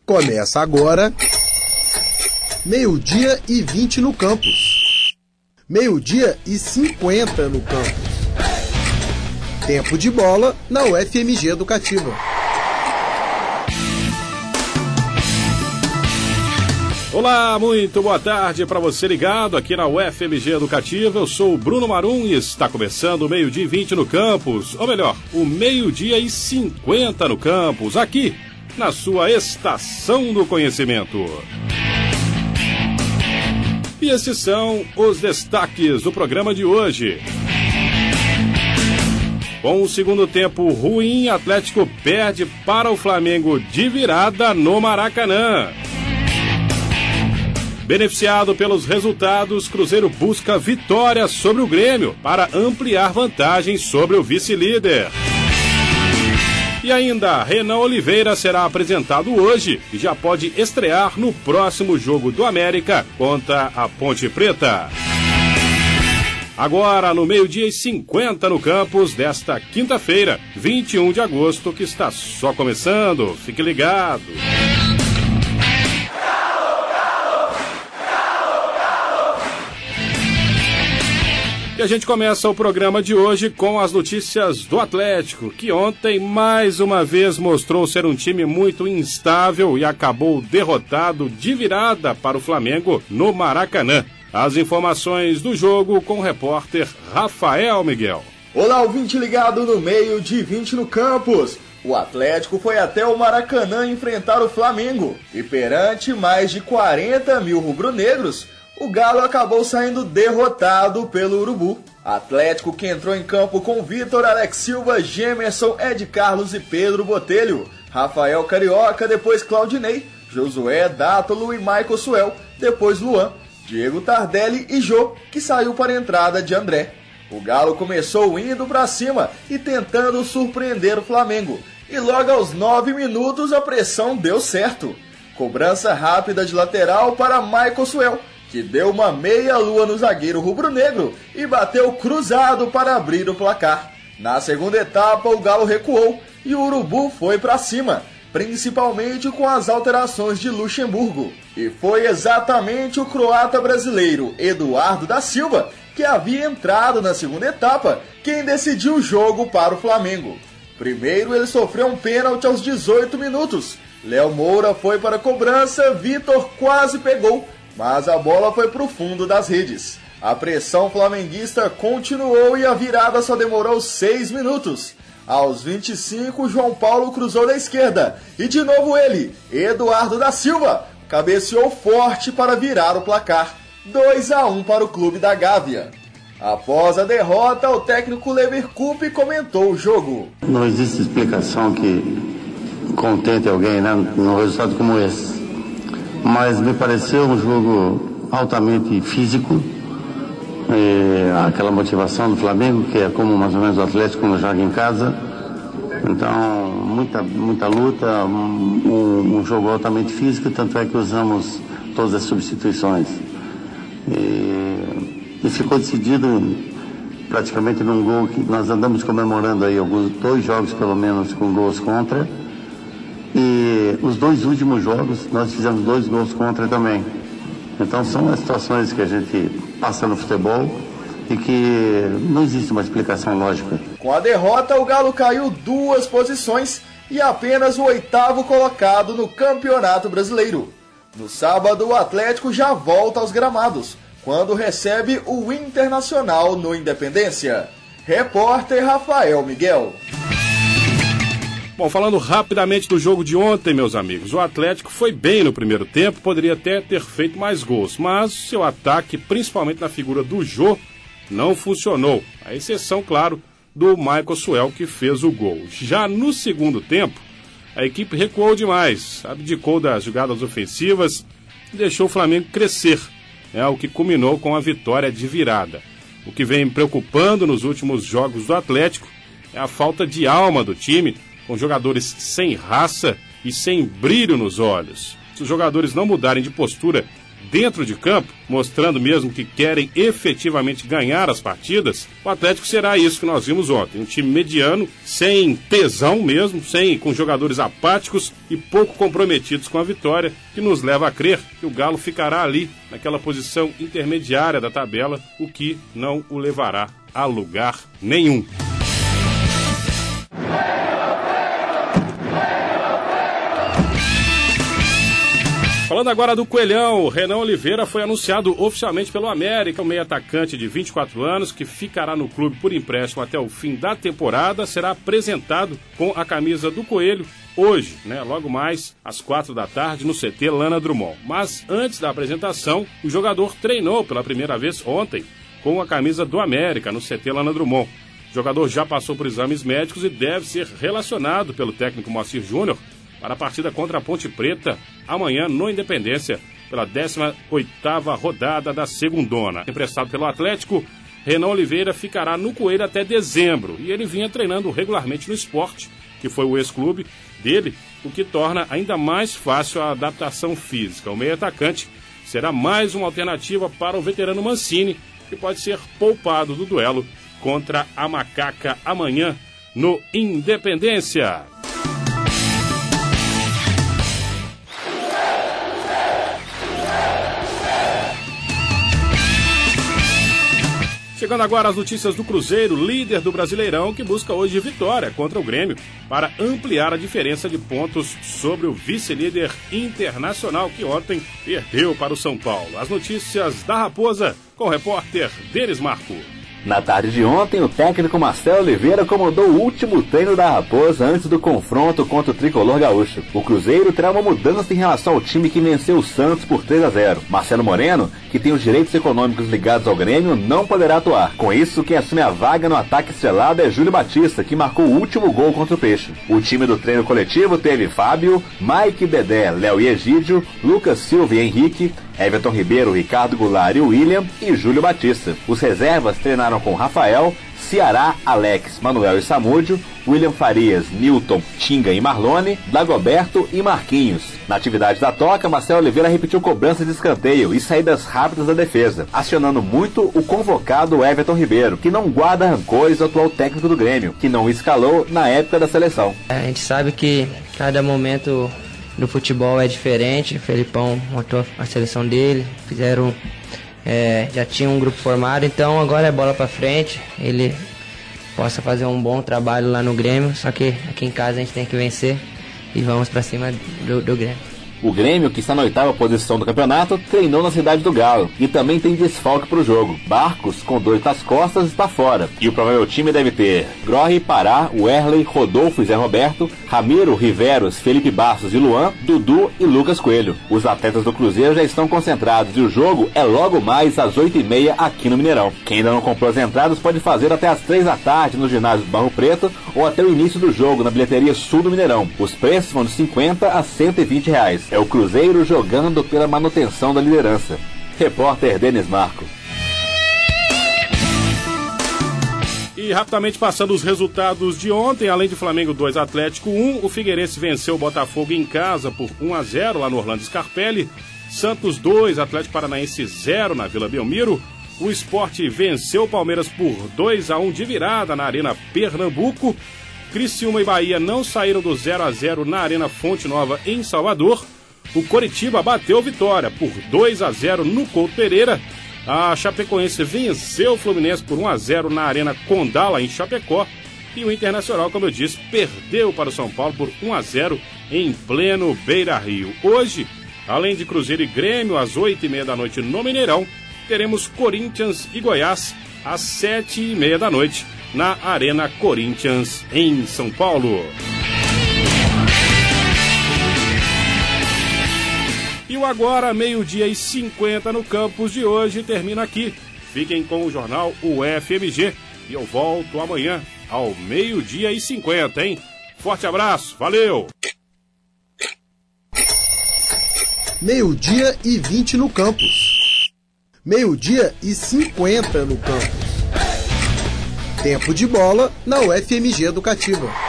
Começa agora, 12h20 no campus. 12h50 no campus. Tempo de bola na UFMG Educativa. Olá, muito boa tarde para você ligado aqui na UFMG Educativa. Eu sou o Bruno Marum e está começando o 12h20 no campus. Ou melhor, o 12h50 no campus, aqui na sua Estação do Conhecimento. E esses são os destaques do programa de hoje. Com o segundo tempo ruim, Atlético perde para o Flamengo de virada no Maracanã. Beneficiado pelos resultados, Cruzeiro busca vitória sobre o Grêmio para ampliar vantagem sobre o vice-líder. E ainda, Renan Oliveira será apresentado hoje e já pode estrear no próximo jogo do América contra a Ponte Preta. Agora, no 12h50 no campus desta quinta-feira, 21 de agosto, que está só começando. Fique ligado. E a gente começa o programa de hoje com as notícias do Atlético, que ontem mais uma vez mostrou ser um time muito instável e acabou derrotado de virada para o Flamengo no Maracanã. As informações do jogo com o repórter Rafael Miguel. Olá, ouvinte ligado no 12h20 no campus. O Atlético foi até o Maracanã enfrentar o Flamengo e perante mais de 40 mil rubro-negros, o Galo acabou saindo derrotado pelo Urubu. Atlético que entrou em campo com Vitor, Alex Silva, Gemerson, Ed Carlos e Pedro Botelho, Rafael Carioca, depois Claudinei, Josué, Dátolo e Michael Suel, depois Luan, Diego Tardelli e Jô, que saiu para a entrada de André. O Galo começou indo para cima e tentando surpreender o Flamengo, e logo aos 9 minutos a pressão deu certo. Cobrança rápida de lateral para Michael Suel, que deu uma meia-lua no zagueiro rubro-negro e bateu cruzado para abrir o placar. Na segunda etapa, o Galo recuou e o Urubu foi para cima, principalmente com as alterações de Luxemburgo. E foi exatamente o croata brasileiro Eduardo da Silva, que havia entrado na segunda etapa, quem decidiu o jogo para o Flamengo. Primeiro ele sofreu um pênalti aos 18 minutos. Léo Moura foi para a cobrança, Vitor quase pegou, mas a bola foi para o fundo das redes. A pressão flamenguista continuou e a virada só demorou 6 minutos. Aos 25, João Paulo cruzou da esquerda. E de novo ele, Eduardo da Silva, cabeceou forte para virar o placar. 2-1 para o clube da Gávea. Após a derrota, o técnico Leverkusen comentou o jogo. Não existe explicação que contente alguém, né, num resultado como esse. Mas me pareceu um jogo altamente físico, aquela motivação do Flamengo, que é como mais ou menos o Atlético quando joga em casa. Então, muita luta, um jogo altamente físico, tanto é que usamos todas as substituições. E ficou decidido praticamente num gol que nós andamos comemorando aí, 2 jogos pelo menos com gols contra. E os 2 últimos jogos nós fizemos 2 gols contra também. Então são as situações que a gente passa no futebol e que não existe uma explicação lógica. Com a derrota, o Galo caiu 2 posições e apenas o 8º colocado no Campeonato Brasileiro. No sábado, o Atlético já volta aos gramados, quando recebe o Internacional no Independência. Repórter Rafael Miguel. Bom, falando rapidamente do jogo de ontem, meus amigos, o Atlético foi bem no primeiro tempo, poderia até ter feito mais gols, mas seu ataque, principalmente na figura do Jô, não funcionou, à exceção, claro, do Michael Suel, que fez o gol. Já no segundo tempo, a equipe recuou demais, abdicou das jogadas ofensivas e deixou o Flamengo crescer, o que culminou com a vitória de virada. O que vem preocupando nos últimos jogos do Atlético é a falta de alma do time, com jogadores sem raça e sem brilho nos olhos. Se os jogadores não mudarem de postura dentro de campo, mostrando mesmo que querem efetivamente ganhar as partidas, o Atlético será isso que nós vimos ontem. Um time mediano, sem tesão mesmo, com jogadores apáticos e pouco comprometidos com a vitória, que nos leva a crer que o Galo ficará ali, naquela posição intermediária da tabela, o que não o levará a lugar nenhum. Falando agora do Coelhão, o Renan Oliveira foi anunciado oficialmente pelo América, o meio-atacante de 24 anos, que ficará no clube por empréstimo até o fim da temporada, será apresentado com a camisa do Coelho hoje, logo mais às 4 da tarde no CT Lana Drummond. Mas antes da apresentação, o jogador treinou pela primeira vez ontem com a camisa do América no CT Lana Drummond. O jogador já passou por exames médicos e deve ser relacionado pelo técnico Moacir Júnior para a partida contra a Ponte Preta, amanhã no Independência, pela 18ª rodada da segundona. Emprestado pelo Atlético, Renan Oliveira ficará no Coelho até dezembro, e ele vinha treinando regularmente no Sport, que foi o ex-clube dele, o que torna ainda mais fácil a adaptação física. O meio-atacante será mais uma alternativa para o veterano Mancini, que pode ser poupado do duelo contra a Macaca amanhã no Independência. Chegando agora as notícias do Cruzeiro, líder do Brasileirão, que busca hoje vitória contra o Grêmio para ampliar a diferença de pontos sobre o vice-líder Internacional, que ontem perdeu para o São Paulo. As notícias da Raposa com o repórter Denis Marco. Na tarde de ontem, o técnico Marcelo Oliveira comandou o último treino da Raposa antes do confronto contra o tricolor gaúcho. O Cruzeiro terá uma mudança em relação ao time que venceu o Santos por 3-0. Marcelo Moreno, que tem os direitos econômicos ligados ao Grêmio, não poderá atuar. Com isso, quem assume a vaga no ataque estrelado é Júlio Batista, que marcou o último gol contra o Peixe. O time do treino coletivo teve Fábio, Mike, Dedé, Léo e Egídio, Lucas Silva e Henrique, Everton Ribeiro, Ricardo Goulart e William e Júlio Batista. Os reservas treinaram com Rafael, Ceará, Alex, Manuel e Samúdio, William Farias, Newton, Tinga e Marlone, Dagoberto e Marquinhos. Na atividade da toca, Marcelo Oliveira repetiu cobranças de escanteio e saídas rápidas da defesa, acionando muito o convocado Everton Ribeiro, que não guarda rancores ao atual técnico do Grêmio, que não o escalou na época da seleção. A gente sabe que cada momento do futebol é diferente. O Felipão montou a seleção dele, já tinha um grupo formado, então agora é bola pra frente, ele possa fazer um bom trabalho lá no Grêmio, só que aqui em casa a gente tem que vencer e vamos pra cima do Grêmio. O Grêmio, que está na 8ª posição do campeonato, treinou na cidade do Galo e também tem desfalque para o jogo. Barcos, com dor nas costas, está fora. E o provável time deve ter Grohe, Pará, Werley, Rodolfo e Zé Roberto, Ramiro, Riveros, Felipe Bastos e Luan, Dudu e Lucas Coelho. Os atletas do Cruzeiro já estão concentrados e o jogo é logo mais às 8h30 aqui no Mineirão. Quem ainda não comprou as entradas pode fazer até às 3 da tarde no ginásio do Barro Preto ou até o início do jogo na bilheteria sul do Mineirão. Os preços vão de R$50 a R$120. É o Cruzeiro jogando pela manutenção da liderança. Repórter Denis Marco. E rapidamente passando os resultados de ontem, além de Flamengo 2, Atlético 1, o Figueirense venceu o Botafogo em casa por 1-0 lá no Orlando Scarpelli, Santos 2, Atlético Paranaense 0 na Vila Belmiro, o Sport venceu o Palmeiras por 2-1 de virada na Arena Pernambuco, Criciúma e Bahia não saíram do 0-0 na Arena Fonte Nova em Salvador, o Coritiba bateu Vitória por 2-0 no Couto Pereira, a Chapecoense venceu o Fluminense por 1-0 na Arena Condá, em Chapecó, e o Internacional, como eu disse, perdeu para o São Paulo por 1-0 em pleno Beira-Rio. Hoje, além de Cruzeiro e Grêmio, às 8h30 da noite no Mineirão, teremos Corinthians e Goiás às 7h30 da noite na Arena Corinthians, em São Paulo. E o Agora, 12h50 no campus de hoje, termina aqui. Fiquem com o jornal UFMG e eu volto amanhã ao 12h50, hein? Forte abraço, valeu! 12h20 no campus. 12h50 no campus. Tempo de bola na UFMG Educativa.